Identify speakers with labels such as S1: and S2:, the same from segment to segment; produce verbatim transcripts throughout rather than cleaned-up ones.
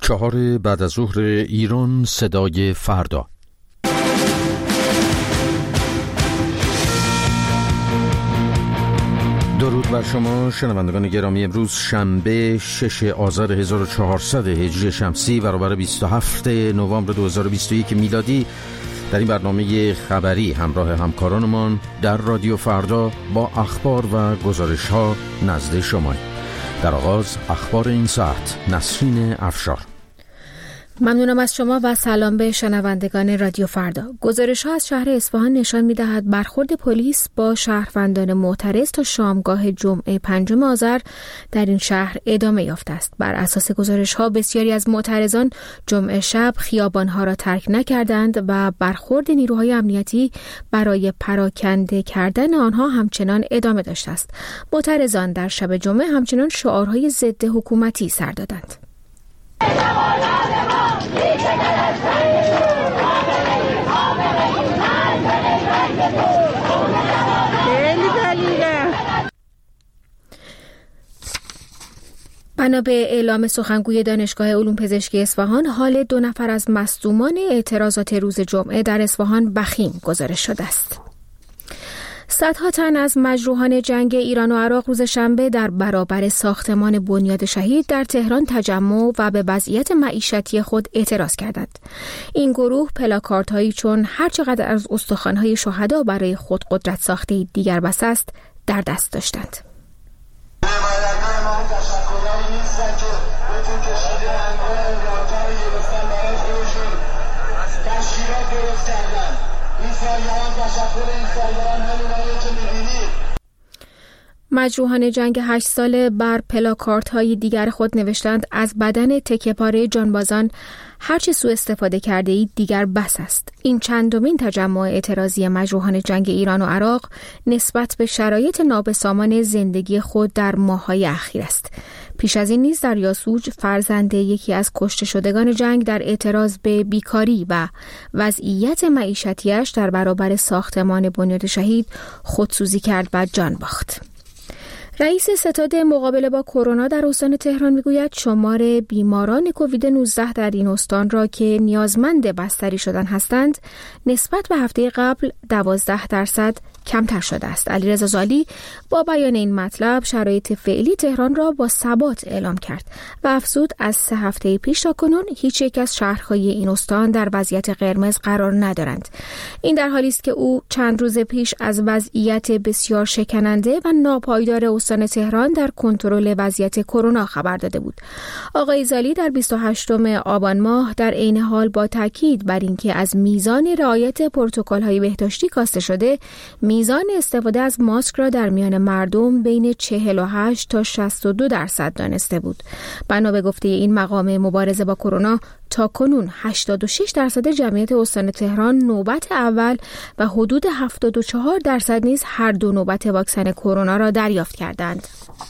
S1: چهار بعد از ظهر ایران، صدای فردا. درود بر شما شنوندگان گرامی. امروز شنبه شش آذر هزار و چهارصد هجری شمسی برابر بیست و هفتم نوامبر دو هزار و بیست و یک میلادی، در این برنامه خبری همراه همکارانمان در رادیو فردا با اخبار و گزارش ها نزد شما. در آغاز اخبار این ساعت، نسرین افشار.
S2: ممنونم از شما و سلام به شنوندگان رادیو فردا. گزارش ها از شهر اصفهان نشان می‌دهد برخورد پلیس با شهروندان معترض تا شامگاه جمعه پنجم آذر در این شهر ادامه یافته است. بر اساس گزارش ها بسیاری از معترضان جمعه شب خیابان ها را ترک نکردند و برخورد نیروهای امنیتی برای پراکنده کردن آنها همچنان ادامه داشته است. معترضان در شب جمعه همچنان شعارهای ضد حکومتی سر دادند. بنا به اعلام سخنگوی دانشگاه علوم پزشکی اصفهان، حال دو نفر از مصدومان اعتراضات روز جمعه در اصفهان وخیم گزارش شده است. صدها تن از مجروحان جنگ ایران و عراق روز شنبه در برابر ساختمان بنیاد شهید در تهران تجمع و به وضعیت معیشتی خود اعتراض کردند. این گروه پلاکاردهایی چون هر چقدر از استخوان‌های شهدا برای خود قدرت ساخته دیگر بس است در دست داشتند. مجروحان جنگ هشت ساله بر پلاکاردهای دیگر خود نوشتند از بدن تکه‌پاره جانبازان هرچه سوء استفاده کرده اید دیگر بس است. این چندمین تجمع اعتراضی مجروحان جنگ ایران و عراق نسبت به شرایط نابسامان زندگی خود در ماه‌های اخیر است. پیش از این نیز در یاسوج فرزند یکی از کشته شدگان جنگ در اعتراض به بیکاری و وضعیت معیشتیش در برابر ساختمان بنیاد شهید خودسوزی کرد و جان باخت. رئیس ستاد مقابله با کرونا در استان تهران میگوید شمار بیماران کووید نوزده در این استان را که نیازمند بستری شدن هستند نسبت به هفته قبل دوازده درصد کمتر شده است. علیرضا زالی با بیان این مطلب شرایط فعلی تهران را با ثبات اعلام کرد و افزود از سه هفته پیش تا کنون هیچ یک از شهرهای این استان در وضعیت قرمز قرار ندارند. این در حالی است که او چند روز پیش از وضعیت بسیار شکننده و ناپایدار استان تهران در کنترل وضعیت کرونا خبر داده بود. آقای زالی در بیست و هشتم آبان ماه در عین حال با تاکید بر اینکه از میزان رعایت پروتکل‌های بهداشتی کاسته شده، میزان استفاده از ماسک را در میان مردم بین چهل و هشت تا شصت و دو درصد دانسته بود. بنا به گفته این مقام مبارزه با کرونا، تا کنون هشتاد و شش درصد جمعیت استان تهران نوبت اول و حدود هفتاد و چهار درصد نیز هر دو نوبت واکسن کرونا را دریافت کردند.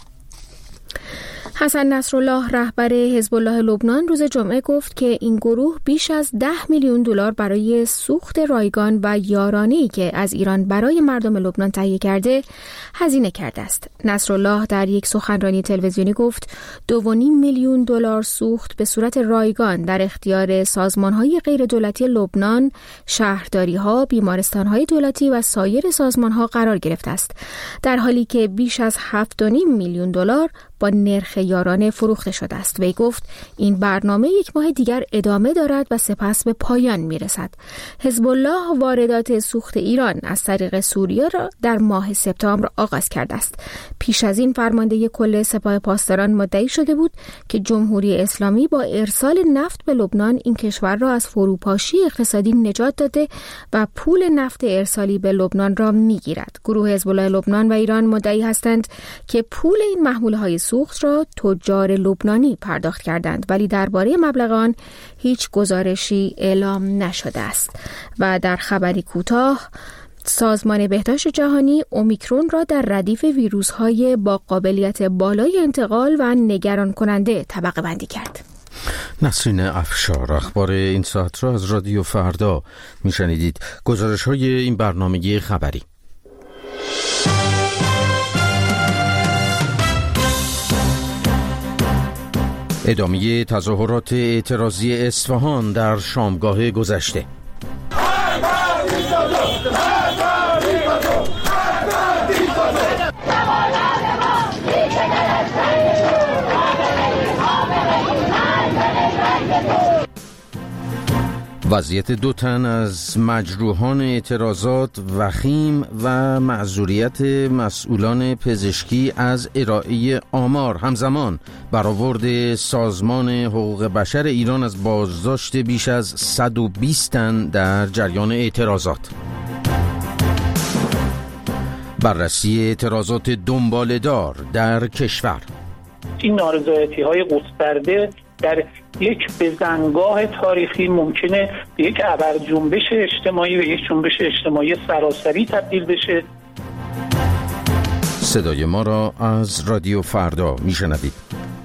S2: حسن نصرالله رهبر حزب الله لبنان روز جمعه گفت که این گروه بیش از ده میلیون دلار برای سوخت رایگان و یارانه‌ای که از ایران برای مردم لبنان تهیه کرده هزینه کرده است. نصرالله در یک سخنرانی تلویزیونی گفت دو و نیم میلیون دلار سوخت به صورت رایگان در اختیار سازمان‌های غیر دولتی لبنان، شهرداری‌ها، بیمارستان‌های دولتی و سایر سازمان‌ها قرار گرفته است، در حالی که بیش از هفت و نیم میلیون دلار با نرخ یارانه فروخته شده است. وی گفت این برنامه یک ماه دیگر ادامه دارد و سپس به پایان میرسد. حزب الله واردات سوخت ایران از طریق سوریه را در ماه سپتامبر آغاز کرده است. پیش از این فرمانده کل سپاه پاسداران مدعی شده بود که جمهوری اسلامی با ارسال نفت به لبنان این کشور را از فروپاشی اقتصادی نجات داده و پول نفت ارسالی به لبنان را میگیرد. گروه حزب الله لبنان و ایران مدعی هستند که پول این محموله‌های سوخت را تجار لبنانی پرداخت کردند، ولی درباره مبلغ آن هیچ گزارشی اعلام نشده است. و در خبری کوتاه، سازمان بهداشت جهانی اومیکرون را در ردیف ویروس‌های با قابلیت بالای انتقال و نگران کننده طبقه بندی کرد.
S1: نسرین افشار. اخبار این ساعت را از رادیو فردا میشنیدید. گزارش های این برنامه خبری. ادامه تظاهرات اعتراضی اصفهان در شامگاه گذشته. وضعیت دو تن از مجروحان اعتراضات وخیم و معذوریت مسئولان پزشکی از ارائه آمار همزمان برآورد سازمان حقوق بشر ایران از بازداشت بیش از صد و بیست تن در جریان اعتراضات. بررسی اعتراضات دنباله‌دار در کشور.
S3: این نارضایتی‌های گسترده در یک بزنگاه تاریخی ممکنه به یک ابر جنبش اجتماعی و یک جنبش اجتماعی سراسری تبدیل بشه.
S1: صدای ما را از رادیو فردا میشنوید.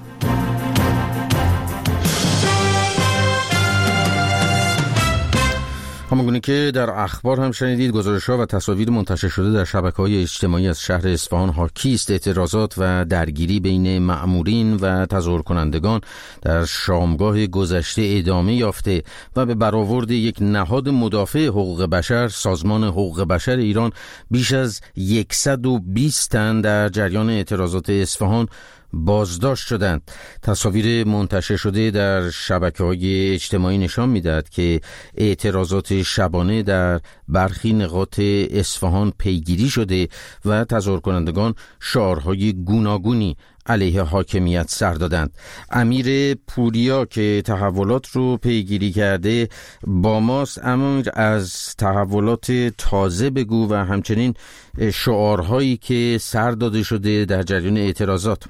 S1: همونگونه که در اخبار هم شنیدید، گزارش‌ها و تصاویر منتشر شده در شبکه‌های اجتماعی از شهر اصفهان حاکی است اعتراضات و درگیری بین مأمورین و تظاهر کنندگان در شامگاه گذشته ادامه یافته و به برآورد یک نهاد مدافع حقوق بشر، سازمان حقوق بشر ایران، بیش از صد و بیست تن در جریان اعتراضات اصفهان بازداشت شدند. تصاویر منتشر شده در شبکه‌های اجتماعی نشان می‌دهد که اعتراضات شبانه در برخی نقاط اصفهان پیگیری شده و تظاهر کنندگان شعارهای گوناگونی علیه حاکمیت سر دادند. امیر پوریا که تحولات رو پیگیری کرده با ماست. اما از تحولات تازه بگو و همچنین شعارهایی که سر داده شده در جریان اعتراضات.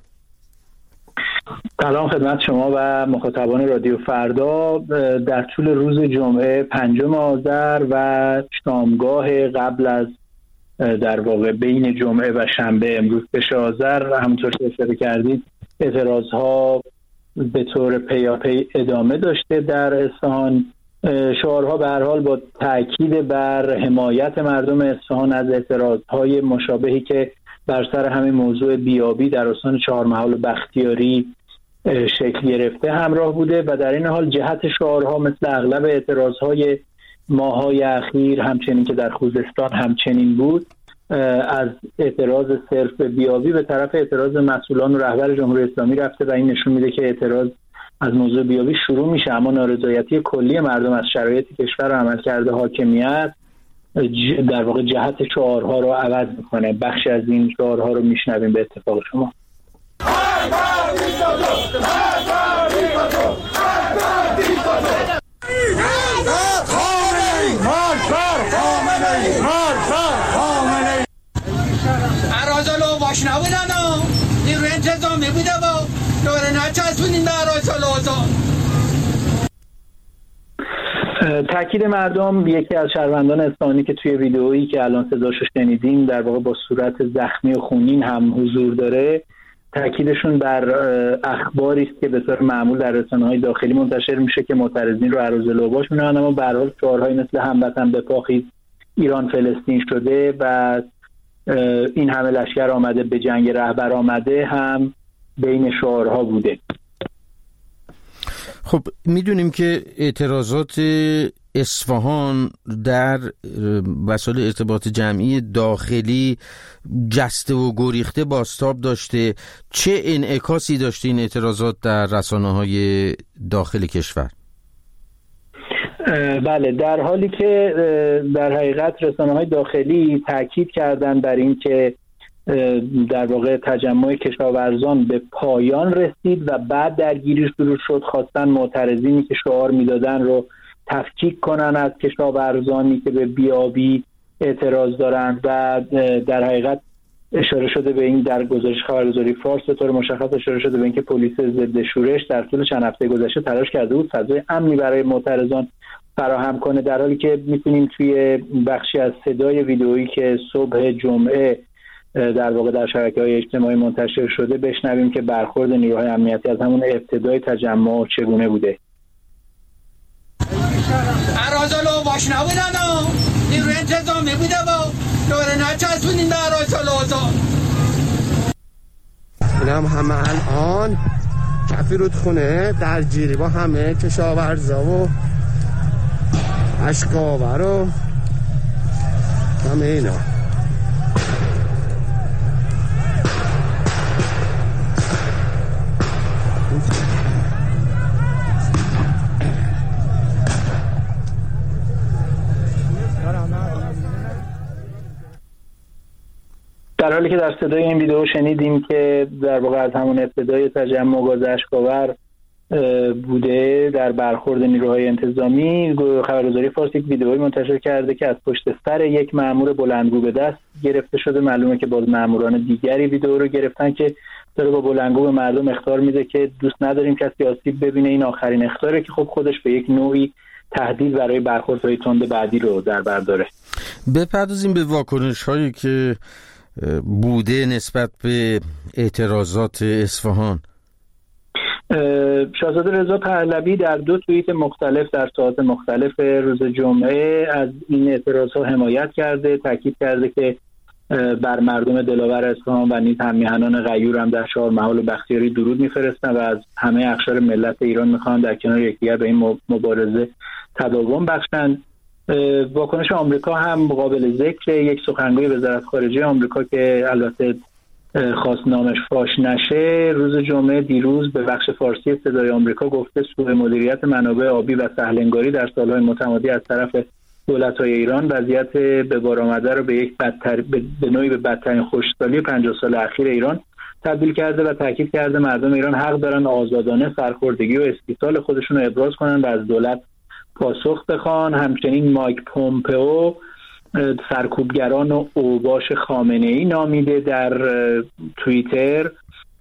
S3: سلام خدمت شما و مخاطبان رادیو فردا. در طول روز جمعه پنجم آذر و شامگاه قبل از در واقع بین جمعه و شنبه امروز ششم آذر، همونطور که اشاره کردید، اعتراضها به طور پیاپی ادامه داشته در اصفهان. شعارها به هر حال با تاکید بر حمایت مردم اصفهان از اعتراضهای مشابهی که بر سر همین موضوع بیابی در استان چهارمحال و بختیاری شکل گرفته همراه بوده و در این حال جهت شعارها مثل اغلب اعتراضهای ماه‌های اخیر، همچنین که در خوزستان همچنین بود، از اعتراض صرف بیابی به طرف اعتراض مسئولان و رهبر جمهوری اسلامی رفته و این نشون میده که اعتراض از موضوع بیابی شروع میشه، اما نارضایتی کلی مردم از شرایط کشور و عملکرد حاکمیت در واقع جهت شعارها رو عوض میکنه. بخشی از این شعارها رو میشنویم به اتفاق شما.
S4: اراجلو باش نبودن و نیروی انتظامی بوده و دوره نچسبونین به اراجلو.
S3: تاکید مردم، یکی از شهروندان اصفهانی که توی ویدئویی که الان صداشو شنیدیم در واقع با صورت زخمی و خونین هم حضور داره، تاکیدشون بر اخباری است که به طور معمول در رسانه‌های داخلی منتشر میشه که معترضین رو اراجلوباش می‌نامن، اما به هر حال شعارهایی مثل هموطن بپاخیز، ایران فلسطین شده و این همه لشکر آمده به جنگ رهبر آمده هم بین شعارها بوده.
S1: خب میدونیم که اعتراضات اصفهان در وسایل ارتباط جمعی داخلی جسته و گریخته بازتاب داشته. چه انعکاسی داشته این اعتراضات در رسانه‌های داخل کشور؟
S3: بله، در حالی که در حقیقت رسانه‌های داخلی تاکید کردن بر این که در واقع تجمع کشاورزان به پایان رسید و بعد درگیری شروع شد، خواستن معترضینی که شعار میدادن رو تفکیک کنن از کشاورزانی که به بیابی اعتراض دارند و در حقیقت اشاره شده به این در گزارش خبرگزاری فارس به طور مشخص اشاره شده به اینکه پلیس ضد شورش در طول چند هفته گذشته تلاش کرده بود فضای امنی برای معترضان فراهم کنه، در حالی که میتونیم توی بخشی از صدای ویدئویی که صبح جمعه در واقع در شبکه‌های اجتماعی منتشر شده بشنویم که برخورد نیروهای امنیتی از همون ابتدای تجمع چگونه بوده.
S4: اراجلو باش نبودن و نیروی انتظامی بوده و دوره نچسبونین به اراجلو.
S5: اینم همه الان کفی رودخونه درگیری با همه کشاورزا و اشکاور و همه اینا.
S3: در حالی که در صدای این ویدیو شنیدیم که در واقع از همون ابتدای تجمع گاز اشکاور بوده در برخورد نیروهای انتظامی، خبرگزاری فارس یک ویدئویی منتشر کرده که از پشت سر یک مأمور بلندگو به دست گرفته شده. معلومه که باز مأموران دیگری ویدئو رو گرفتن که داره با بلندگو به مردم اخطار میده که دوست نداریم کسی آسیب ببینه. این آخرین اخطاره که خب خودش به یک نوعی تهدید برای برخوردهای تند بعدی رو در بر داره.
S1: بپردازیم به واکنش هایی که بوده نسبت به اعتراضات اصفهان.
S3: شاهزاده رضا پهلوی در دو توییت مختلف در ساعات مختلف روز جمعه از این اعتراضها حمایت کرده، تاکید کرده که بر مردم دلاور اصفهان و نیز هم‌میهنان غیور هم در چهارمحال و بختیاری درود می‌فرستند و از همه اقشار ملت ایران می‌خوان در کنار یکدیگر به این مبارزه تداوم بخشند. واکنش آمریکا هم قابل ذکر. یک سخنگوی وزارت خارجه آمریکا که البته خواست نامش فاش نشه، روز جمعه دیروز به بخش فارسی صدای آمریکا گفته سوء مدیریت منابع آبی و سهلنگاری در سالهای متمادی از طرف دولت‌های ایران وضعیت به بار آمده را به یک بدتر به نوعی به بدترین خشکسالی پنجاه سال اخیر ایران تبدیل کرده و تاکید کرده مردم ایران حق دارن آزادانه سرخوردگی و استیصال خودشون رو ابراز کنن و از دولت پاسخ بخوان. همچنین مایک پومپئو سرکوبگران و اوباش خامنه‌ای نامیده در توییتر.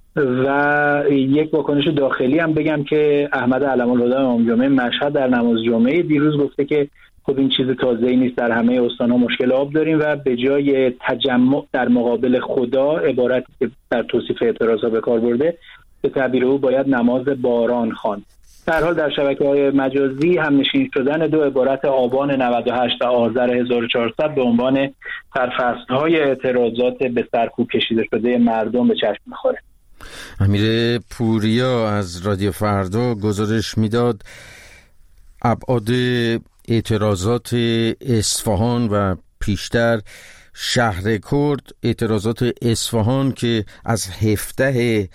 S3: و یک واکنش داخلی هم بگم که احمد علم‌الهدی امام جمعه مشهد در نماز جمعه دیروز گفته که خب این چیز تازه‌ای نیست، در همه استان‌ها مشکل آب داریم و به جای تجمع در مقابل خدا، عبارتی که در توصیف اعتراضا به کار برده، به تعبیر او باید نماز باران خواند. در حال در شبکه‌های مجازی هم نشین شدن دو عبارت آبان نود و هشت و آذر هزار و چهارصد به عنوان سرفصل‌های اعتراضات به سرکوب کشیده شده مردم به چشم می‌خوره.
S1: امیر پوریا از رادیو فردا گزارش میداد ابعاد اعتراضات اصفهان و پیشتر شهر کرد، اعتراضات اصفهان که از هفدهم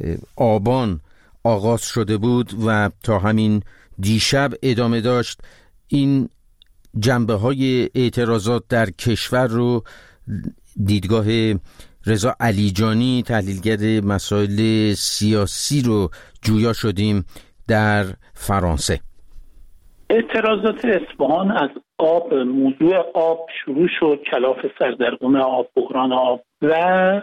S1: آبان آغاز شده بود و تا همین دیشب ادامه داشت، این جنبه های اعتراضات در کشور رو دیدگاه رضا علیجانی تحلیلگر مسائل سیاسی رو جویا شدیم در فرانسه.
S6: اعتراضات اصفهان از آب، موضوع آب شروع شد، کلاف سردرگم آب، بحران آب و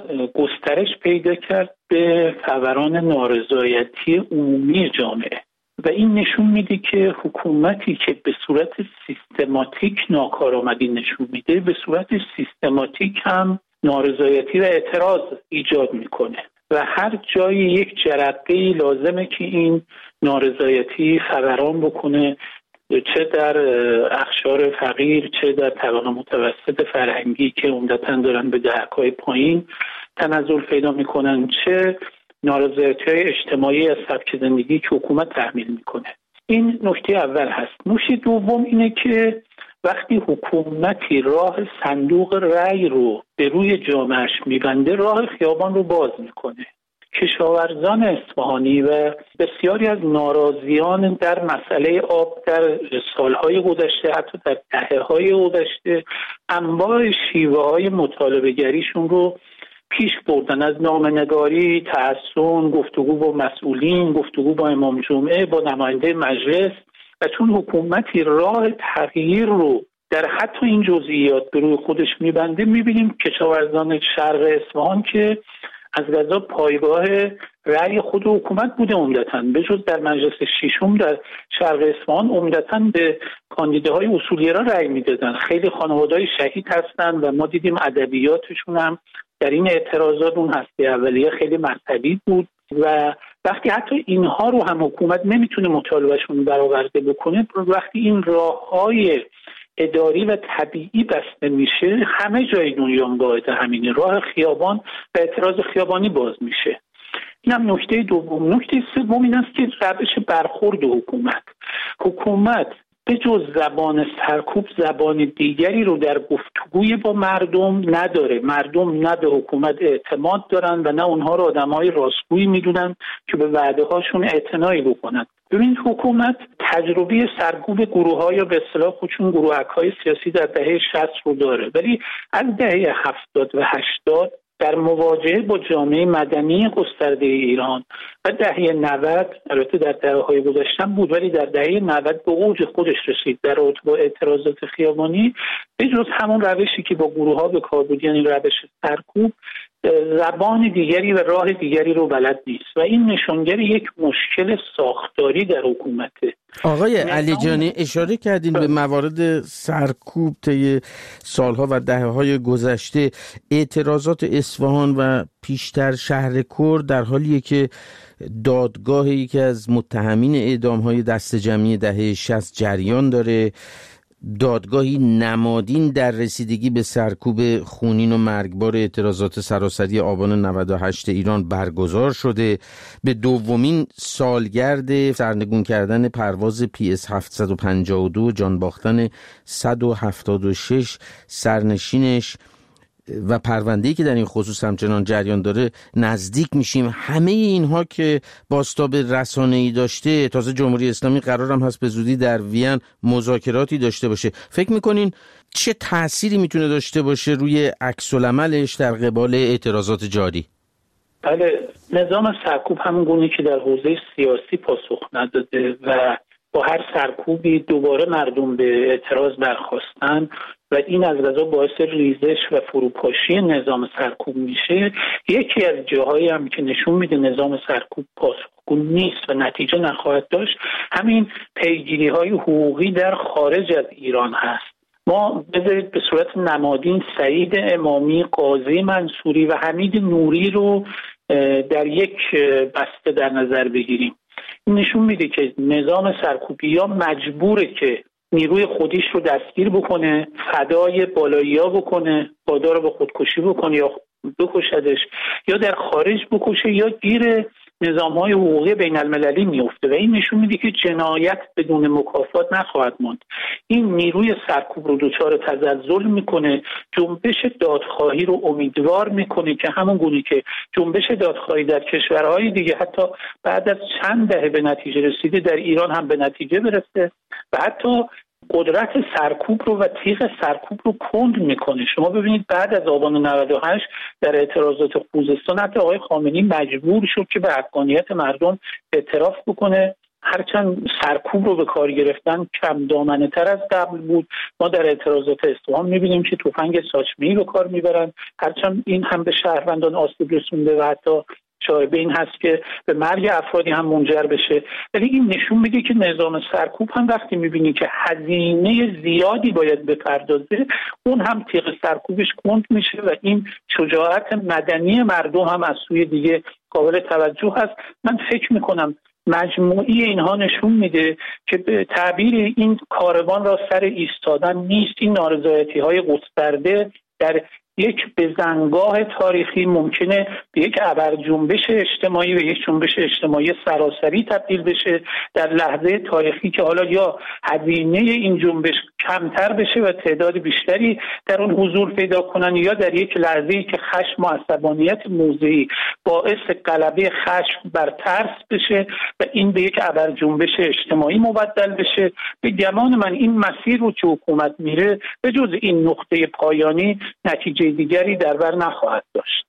S6: گسترش پیدا کرد به فوران نارضایتی عمومی جامعه و این نشون میده که حکومتی که به صورت سیستماتیک ناکارآمدی نشون میده، به صورت سیستماتیک هم نارضایتی و اعتراض ایجاد میکنه و هر جای یک جرقه‌ای لازمه که این نارضایتی فوران بکنه، چه در اقشار فقیر چه در طبقه متوسط فرهنگی که عمدتاً دارن به دهک‌های پایین تنزل پیدا میکنن، چه نارضایتی‌های اجتماعی از سبک زندگی که حکومت تحمیل میکنه. این نکته اول هست. نکته دوم اینه که وقتی حکومتی راه صندوق رأی رو به روی جامعهش میبنده، راه خیابان رو باز میکنه. کشاورزان اصفهانی و بسیاری از ناراضیان در مسئله آب در سالهای گذشته، حتی در دهه‌های گذشته، انواع شیوه‌های مطالبه گریشون رو پیش بردن، از نامه‌نگاری، تحصن، گفتگو با مسئولین، گفتگو با امام جمعه، با نماینده مجلس و چون حکومتی راه تغییر رو در حتی این جزئیات به روی خودش میبنده، میبینیم کشاورزان شرق اصفهان که از قضا پایگاه رأی خود حکومت بوده عمدتاً، به جز در مجلس ششم در شرق اصفهان عمدتاً به کاندیداهای اصولگرا رأی میدادن. خیلی خانواده‌های شهید هستن و ما دیدیم ادبیاتشون هم در این اعتراضات اون هسته اولیه خیلی مذهبی بود و وقتی حتی اینها رو هم حکومت نمیتونه مطالبهشون برآورده بکنه، وقتی این راه‌های اداری و طبیعی بسته میشه، همه جای دنیا قاعده همینه، راه خیابان و اعتراض خیابانی باز میشه. اینم نکته دوم. نکته سوم این است که روش برخورد حکومت حکومت به جز زبان سرکوب زبان دیگری رو در گفتگوی با مردم نداره. مردم نه به حکومت اعتماد دارن و نه اونها رو آدمای راستگویی میدونن که به وعده هاشون اعتنایی بکنن. ببینید حکومت تجربه سرکوب گروه‌ها یا به اصطلاح خودشون گروهک‌های سیاسی در دهه شصت رو داره، ولی از دهه هفتاد و هشتاد در مواجهه با جامعه مدنی گسترده ایران و دهه نود، البته در دهه‌های گذشته بود ولی در دهه نود به اوج خودش رسید در رابطه با اعتراضات خیابانی، به جز همون روشی که با گروه‌ها به کار بود، یعنی روش سرکوب، زبان دیگری و راه دیگری رو بلد نیست و این نشانگر یک مشکل ساختاری در حکومته.
S1: آقای علیجانی اشاره کردین به موارد سرکوب طی سالها و دهه‌های گذشته. اعتراضات اصفهان و پیشتر شهر کرد در حالیه که دادگاه یکی از متهمین اعدام‌های دست جمعی دهه شصت جریان داره، دادگاهی نمادین در رسیدگی به سرکوب خونین و مرگبار اعتراضات سراسری آبان نود و هشت ایران برگزار شده. به دومین سالگرد سرنگون کردن پرواز پی اس هفتصد و پنجاه و دو جان باختن صد و هفتاد و شش سرنشینش و پرونده‌ای که در این خصوص همچنان جریان داره نزدیک میشیم. همه اینها که بازتاب رسانه‌ای داشته، تازه جمهوری اسلامی قرار هم هست به زودی در وین مذاکراتی داشته باشه، فکر میکنین چه تأثیری میتونه داشته باشه روی عکس‌العملش در قبال اعتراضات جاری؟
S6: بله، نظام سرکوب همون گونه که در حوزه سیاسی پاسخ نداده و با هر سرکوبی دوباره مردم به اعتراض برخاستن و این از قضا باعث ریزش و فروپاشی نظام سرکوب میشه. یکی از جاهایی هم که نشون میده نظام سرکوب پاسخگو نیست و نتیجه نخواهد داشت، همین پیگیری های حقوقی در خارج از ایران هست. ما بذارید به صورت نمادین سعید امامی، قاضی منصوری و حمید نوری رو در یک بسته در نظر بگیریم. این نشون میده که نظام سرکوبی یا مجبوره که نیروی خودیش رو دستگیر بکنه، فدای بالایی‌ها بکنه، وادار به خودکشی بکنه یا بکشدش، یا در خارج بکشه یا گیر نظام‌های حقوقی بین المللی میفته و این نشون میده که جنایت بدون مکافات نخواهد ماند. این نیروی سرکوب رو دچار تزلزل میکنه، جنبش دادخواهی رو امیدوار میکنه که همون گونه که جنبش دادخواهی در کشورهای دیگه حتی بعد از چند دهه به نتیجه رسیده در ایران هم به نتیجه برسه و حتی قدرت سرکوب رو و تیغ سرکوب رو کند میکنه. شما ببینید بعد از آبان نود و هشت در اعتراضات خوزستان حتی آقای خامنه‌ای مجبور شد که به حقانیت مردم اعتراف بکنه، هرچند سرکوب رو به کار گرفتن کم دامنه تر از قبل بود. ما در اعتراضات اصفهان میبینیم که تفنگ ساچمه‌ای به کار میبرن، هرچند این هم به شهروندان آسیب رسونده و حتی شایبه این هست که به مرگ افرادی هم منجر بشه. ولی این نشون میده که نظام سرکوب هم وقتی میبینی که هزینه زیادی باید بپردازه، اون هم تیغ سرکوبش کند میشه و این شجاعت مدنی مردم هم از سوی دیگه قابل توجه هست. من فکر میکنم مجموعی اینها نشون میده که به تعبیر این کاروان را سر ایستادن نیست. این نارضایتی های گسترده در یک بزنگاه تاریخی ممکنه به یک ابرجنبش اجتماعی و یک جنبش اجتماعی سراسری تبدیل بشه در لحظه تاریخی که حالا یا هزینه این جنبش کمتر بشه و تعداد بیشتری در اون حضور پیدا کنن، یا در یک لحظه‌ای که خشم و عصبانیت موضعی باعث غلبه خشم بر ترس بشه و این به یک ابرجنبش اجتماعی مبدل بشه. به گمان من این مسیر رو که حکومت میره به جز این نقطه پایانی نتیجه دیگری در بر نخواهد داشت.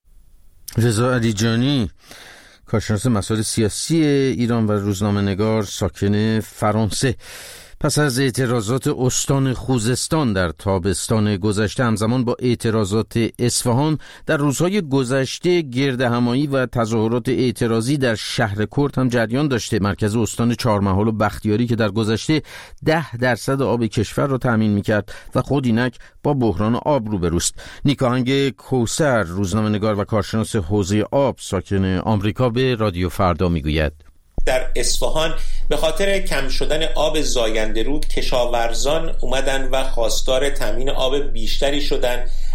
S1: رضا علیجانی، کارشناس مسائل سیاسی ایران و روزنامه‌نگار ساکن فرانسه. پس از اعتراضات استان خوزستان در تابستان گذشته، همزمان با اعتراضات اصفهان در روزهای گذشته گردهمایی و تظاهرات اعتراضی در شهر کرد هم جریان داشته. مرکز استان چهارمحال و بختیاری که در گذشته ده درصد آب کشور را تامین میکرد و خود اینک با بحران آب روبروست. نیکاهنگ کوثر، روزنامه‌نگار و کارشناس حوزه آب ساکن آمریکا، به رادیو فردا میگوید
S7: در اصفهان به خاطر کم شدن آب زاینده رود کشاورزان اومدن و خواستار تامین آب بیشتری شدن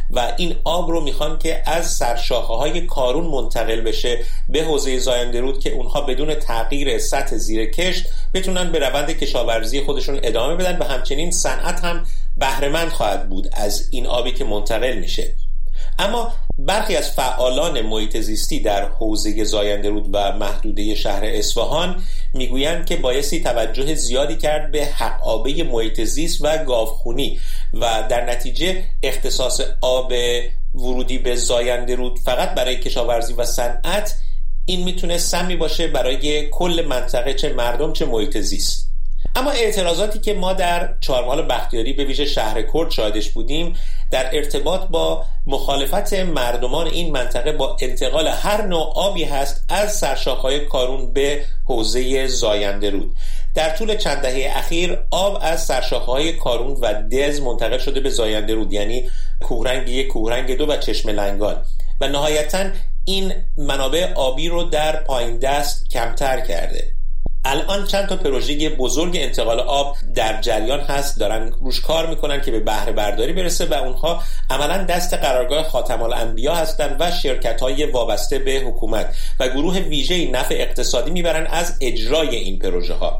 S7: و این آب رو میخوان که از سرشاخه‌های کارون منتقل بشه به حوزه زاینده رود که اونها بدون تغییر سطح زیر کشت بتونن به روند کشاورزی خودشون ادامه بدن و همچنین صنعت هم بهره‌مند خواهد بود از این آبی که منتقل میشه. اما برخی از فعالان محیط زیستی در حوزه زاینده رود و محدوده شهر اصفهان میگویند که بایستی توجه زیادی کرد به حق‌آبه محیط زیست و گاوخونی و در نتیجه اختصاص آب ورودی به زاینده رود فقط برای کشاورزی و صنعت این میتونه سمی باشه برای کل منطقه، چه مردم چه محیط زیست. اما اعتراضاتی که ما در چهارمحال بختیاری به ویژه شهر کرد شاهدش بودیم در ارتباط با مخالفت مردمان این منطقه با انتقال هر نوع آبی هست از سرشاخه‌های کارون به حوزه زاینده رود. در طول چند دهه اخیر آب از سرشاخه‌های کارون و دز منتقل شده به زاینده رود، یعنی کوهرنگ یک، کوهرنگ دو و چشمه لنگان، و نهایتاً این منابع آبی رو در پایین دست کمتر کرده. الان چند تا پروژه بزرگ انتقال آب در جریان هست، دارن روش کار میکنن که به بهره برداری برسه و اونها عملا دست قرارگاه خاتم الانبیا هستن و شرکت‌های وابسته به حکومت و گروه ویژه‌ای نفع اقتصادی میبرن از اجرای این پروژه ها.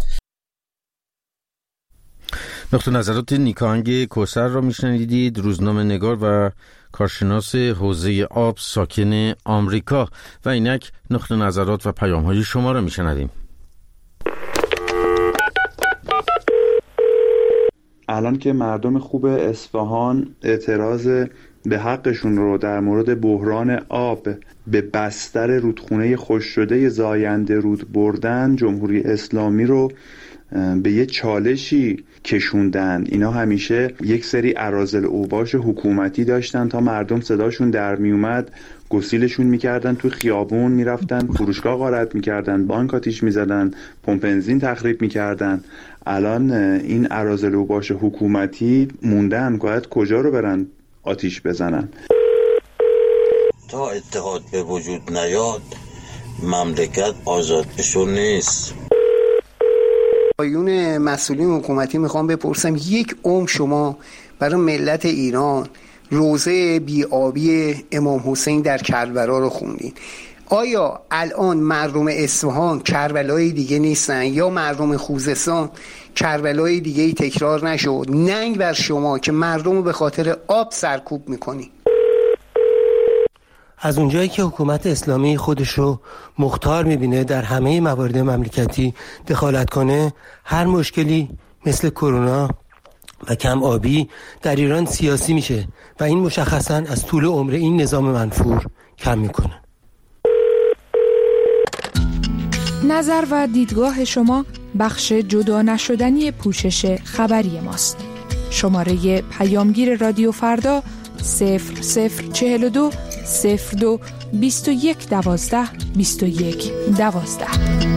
S1: نقطه نظرات نیکاهنگ کوثر را میشنیدید، روزنامه نگار و کارشناس حوزه آب ساکن آمریکا، و اینک نقطه نظرات و پیام‌های شما را میشنویم.
S8: الان که مردم خوب اصفهان اعتراض به حقشون رو در مورد بحران آب به بستر رودخونه خشک شده زاینده رود بردن، جمهوری اسلامی رو به یه چالشی کشوندن. اینا همیشه یک سری اراذل اوباش حکومتی داشتن، تا مردم صداشون در می اومد گسیلشون میکردن، تو خیابون میرفتن، فروشگاه غارت میکردن، بانک آتیش میزدن، پمپ بنزین تخریب میکردن. الان این اراذل اوباش حکومتی موندن، باید کجا رو برن آتیش بزنن؟
S9: تا اتحاد به وجود نیاد مملکت آزادشون نیست.
S10: آیون مسئولین حکومتی میخوام بپرسم، یک عمر شما برای ملت ایران روزه بی‌آبی امام حسین در کربلا رو خوندین. آیا الان مردم اصفهان کربلای دیگه نیستن؟ یا مردم خوزستان کربلای دیگه ای تکرار نشد؟ ننگ بر شما که مردم رو به خاطر آب سرکوب میکنی.
S11: از اونجایی که حکومت اسلامی خودشو مختار میبینه در همه موارد مملکتی دخالت کنه، هر مشکلی مثل کرونا و کم آبی در ایران سیاسی میشه و این مشخصاً از طول عمر این نظام منفور کم میکنه.
S12: نظر و دیدگاه شما بخش جدا نشدنی پوشش خبری ماست. شماره پیامگیر رادیو فردا صفر صفر چهل و دو صفر دو بیست و یک دوازده بیست و یک دوازده.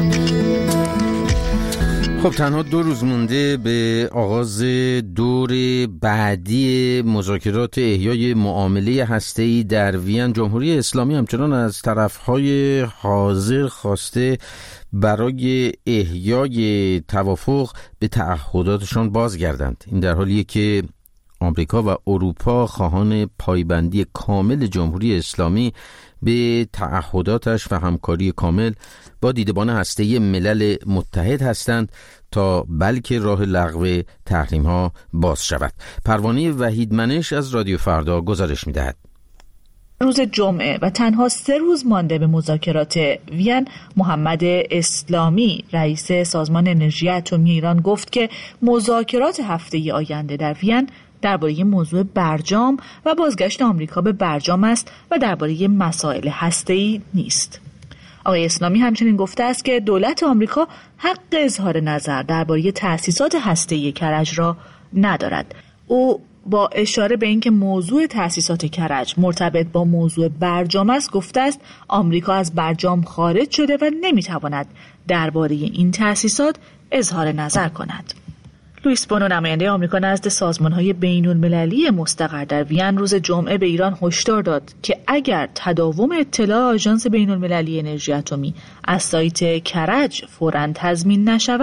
S1: خب تنها دو روز مونده به آغاز دور بعدی مذاکرات احیای معامله هسته‌ای در وین. جمهوری اسلامی همچنان از طرف‌های حاضر خواسته برای احیای توافق به تعهداتشان بازگردند. این در حالیه که آمریکا و اروپا خواهان پایبندی کامل جمهوری اسلامی به تعهداتش و همکاری کامل با دیدبان هسته‌ای ملل متحد هستند تا بلکه راه لغو تحریم‌ها باز شود. پروانه وحیدمنش از رادیو فردا گزارش می‌دهد.
S13: روز جمعه و تنها سه روز مانده به مذاکرات وین، محمد اسلامی رئیس سازمان انرژی اتمی ایران گفت که مذاکرات هفته‌ای آینده در وین درباره موضوع برجام و بازگشت آمریکا به برجام است و درباره مسائل هسته‌ای نیست. آقای اسلامی همچنین گفته است که دولت آمریکا حق اظهار نظر درباره تأسیسات هسته‌ای کرج را ندارد. او با اشاره به اینکه موضوع تأسیسات کرج مرتبط با موضوع برجام است گفته است آمریکا از برجام خارج شده و نمیتواند درباره این تأسیسات اظهار نظر کند. لوئیس بونو نماینده آمریکا نزد سازمان‌های بین‌المللی مستقر در وین روز جمعه به ایران هشدار داد که اگر تداوم اطلاع آژانس بین‌المللی انرژی اتمی از سایت کرج فوراً تضمین نشود،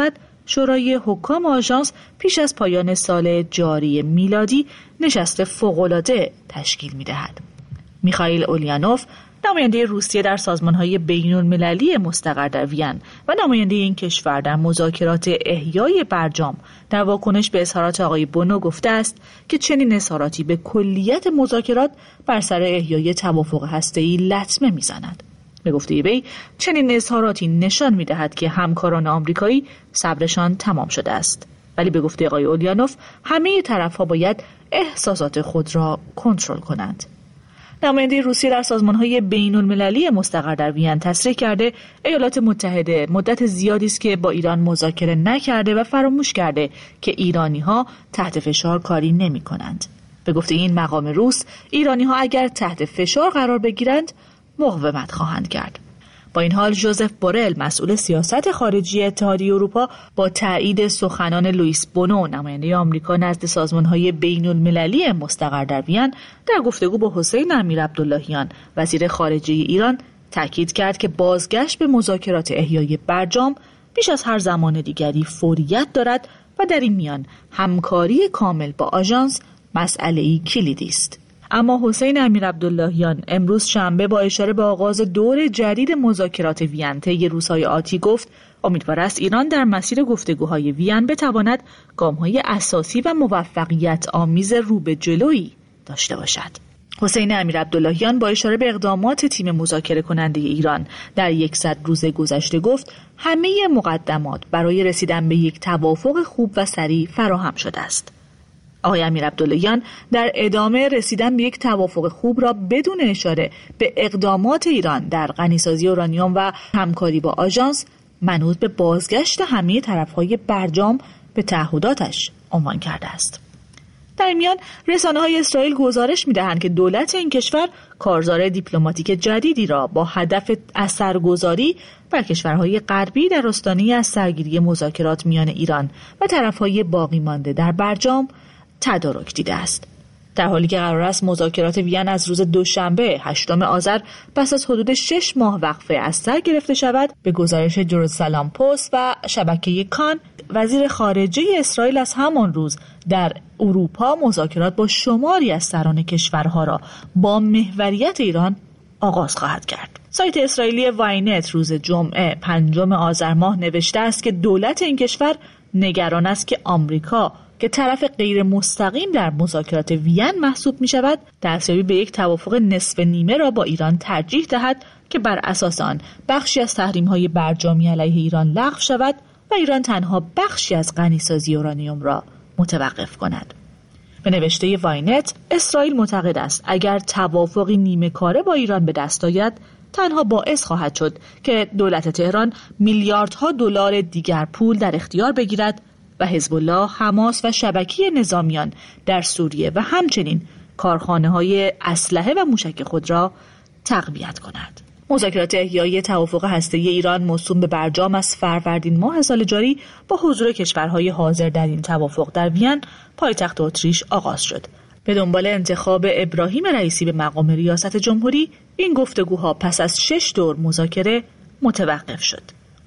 S13: شورای حکام آژانس پیش از پایان سال جاری میلادی نشست فوق‌العاده تشکیل می‌دهد. میخائیل اولیانوف، نماینده روسیه در سازمان‌های بین‌المللی مستقر در وین و نماینده این کشور در مذاکرات احیای برجام، در واکنش به اظهارات آقای بونو گفته است که چنین اظهاراتی به کلیت مذاکرات بر سر احیای توافق هسته‌ای لطمه می‌زند. به گفته وی چنین اظهاراتی نشان می‌دهد که همکاران آمریکایی صبرشان تمام شده است. ولی به گفته آقای اولیانوف همه طرف‌ها باید احساسات خود را کنترل کنند. نماینده روسیه در سازمان‌های بین‌المللی مستقر در وین تصریح کرده ایالات متحده مدت زیادی است که با ایران مذاکره نکرده و فراموش کرده که ایرانی‌ها تحت فشار کاری نمی‌کنند. به گفته این مقام روس، ایرانی‌ها اگر تحت فشار قرار بگیرند مقاومت خواهند کرد. با این حال ژوزف بورل، مسئول سیاست خارجی اتحادیه اروپا، با تایید سخنان لوئیس بونو، نماینده آمریکا نزد سازمان‌های بین‌المللی مستقر در وین، در گفتگو با حسین امیرعبداللهیان، وزیر خارجه ایران، تاکید کرد که بازگشت به مذاکرات احیای برجام بیش از هر زمان دیگری فوریت دارد و در این میان همکاری کامل با آژانس مسئله‌ای کلیدی است. اما حسین امیرعبداللهیان امروز شنبه با اشاره به آغاز دور جدید مذاکرات وین طی روزهای آتی گفت امیدوار است ایران در مسیر گفتگوهای وین بتواند گام‌های اساسی و موفقیت آمیز رو به جلویی داشته باشد. حسین امیرعبداللهیان با اشاره به اقدامات تیم مذاکره کننده ایران در صد روز گذشته گفت همه مقدمات برای رسیدن به یک توافق خوب و سریع فراهم شده است. آقای امیرعبداللهیان در ادامه رسیدن به یک توافق خوب را بدون اشاره به اقدامات ایران در غنیسازی اورانیوم و همکاری با آژانس منوط به بازگشت همه طرف‌های برجام به تعهداتش عنوان کرده است. در این میان رسانه‌های اسرائیل گزارش می‌دهند که دولت این کشور کارزار دیپلماتیک جدیدی را با هدف اثرگذاری بر کشورهای غربی در آستانه از سرگیری مذاکرات میان ایران و طرف‌های باقی مانده در برجام تدارک دیده است. در حالی که قرار است مذاکرات وین از روز دوشنبه هشتم آذر پس از حدود شش ماه وقفه از سر گرفته شود، به گزارش جروزالم پست و شبکه کان، وزیر خارجه اسرائیل از همان روز در اروپا مذاکرات با شماری از سران کشورها را با محوریت ایران آغاز خواهد کرد. سایت اسرائیلی واینت روز جمعه پنجم آذر ماه نوشته است که دولت این کشور نگران است که آمریکا که طرف غیر مستقیم در مذاکرات وین محسوب می شود، دستیابی به یک توافق نصف نیمه را با ایران ترجیح دهد که بر اساس آن بخشی از تحریم‌های برجامی علیه ایران لغو شود و ایران تنها بخشی از غنیسازی اورانیوم را متوقف کند. به نوشته واینت، اسرائیل معتقد است اگر توافقی نیمه کاره با ایران به دست آید، تنها باعث خواهد شد که دولت تهران میلیاردها دلار دیگر پول در اختیار بگیرد و حزب الله، حماس و شبکه نظامیان در سوریه و همچنین کارخانه‌های اسلحه و موشک خود را تقویت کند. مذاکرات احیای توافق هسته‌ای ایران موسوم به برجام از فروردین ماه سال جاری با حضور کشورهای حاضر در این توافق در وین، پایتخت اتریش، آغاز شد. به دنبال انتخاب ابراهیم رئیسی به مقام ریاست جمهوری، این گفتگوها پس از شش دور مذاکره متوقف شد.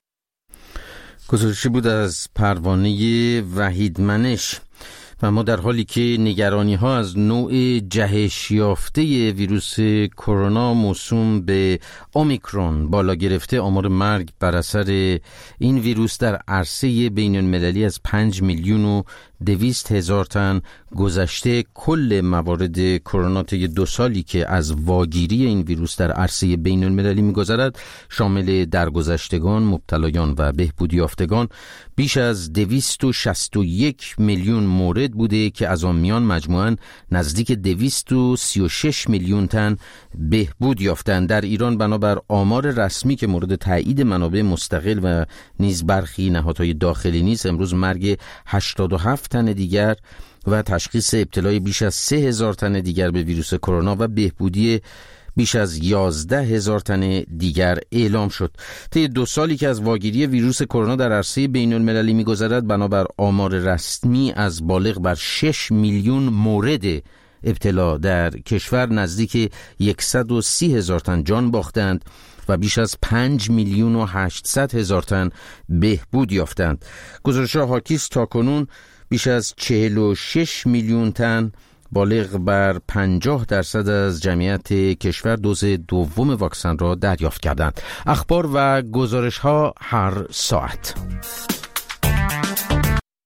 S1: گزارشی بود از پروانه وحید منش. و ما در حالی که نگرانی ها از نوع جهش یافته ویروس کرونا موسوم به اومیکرون بالا گرفته، آمار مرگ بر اثر این ویروس در عرصه بین المللی از پنج میلیون و دویست هزار تن گذشته. کل موارد کرونا طی دو سالی که از واگیری این ویروس در عرصه بین المللی می‌گذرد شامل درگذشتگان، مبتلایان و بهبود یافتگان بیش از دویست و شصت و یک میلیون مورد بوده که از آن میان مجموعاً نزدیک دویست و سی و شش میلیون تن بهبود یافتند. در ایران بنابر آمار رسمی که مورد تایید منابع مستقل و نیز برخی نهادهای داخلی نیست، امروز مرگ هشتاد و هفت تن دیگر و تشخیص ابتلای بیش از سه هزار تن دیگر به ویروس کرونا و بهبودی بیش از یازده هزار تن دیگر اعلام شد. طی دو سالی که از واگیری ویروس کرونا در عرصه بین المللی می‌گذرد، بنابر آمار رسمی از بالغ بر شش میلیون مورد ابتلا در کشور نزدیک صد و سی هزار تن جان باختند و بیش از پنج میلیون و هشتصد هزار تن بهبود یافتند. گزارش‌ها حاکی است تا کنون بیش از چهل و شش میلیون تن بالغ بر پنجاه درصد از جمعیت کشور دوز دوم واکسن را دریافت کردند. اخبار و گزارش‌ها هر ساعت.